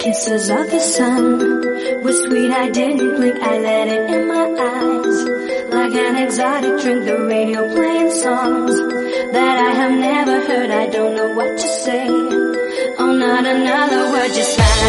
Kisses of the sun were sweet, I didn't blink, I let it in my eyes. Like an exotic drink, the radio playing songs that I have never heard, I don't know what to say. Oh, not another word, just smile.